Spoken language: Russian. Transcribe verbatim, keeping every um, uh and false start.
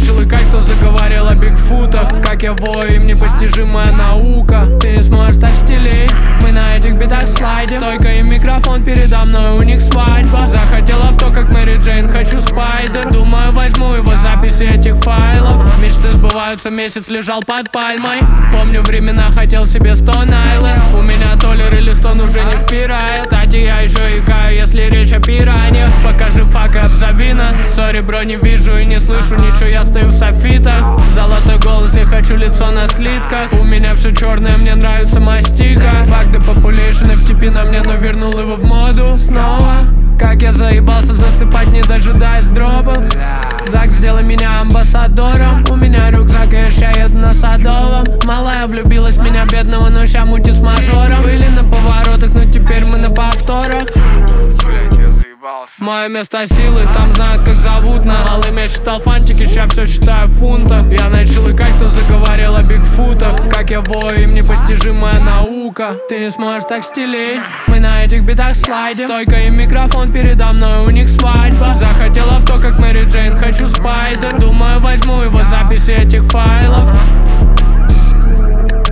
начал икать, кто заговорил о бигфутах. Как я вою, им непостижимая наука. Ты не сможешь так стелить, мы на этих битах слайдим. Стойка и микрофон передо мной, у них свадьба. Захотела в то, как Мэри Джейн, хочу спайдер. Думаю, возьму его записи этих файлов. Мечты сбываются, месяц лежал под пальмой. Помню времена, хотел себе Stone Island. У меня толлер или стон уже не впирает. Кстати, я еще икаю, если речь о пираньях. Покажи фак и обзови нас. Сори, бро, не вижу и не слышу ничего, я стою в софитах. Золотой голос, я хочу лицо на слитках. У меня все черное, мне нравится мастика. Фак да популейшн, эф ти пи на мне, но вернул его в моду снова. Как я заебался засыпать, не дожидаясь дропов. Зак, сделай меня амбассадором. У меня рюкзак, и я ща еду на Садовом. Малая влюбилась в меня, бедного, но ща мутит с мажором. Были на поворотах, но теперь мы на повторах. Мое место силы, там знают, как зовут нас. Малым я считал фантики, ща все считаю в фунтах. Я начал икать, кто заговорил о бигфутах. Как я вою, им непостижимая наука. Ты не сможешь так стелить, мы на этих битах слайдим. Стойка и микрофон передо мной, у них свадьба. Захотела в то, как Мэри Джейн, хочу спайдер. Думаю, возьму его записи этих файлов.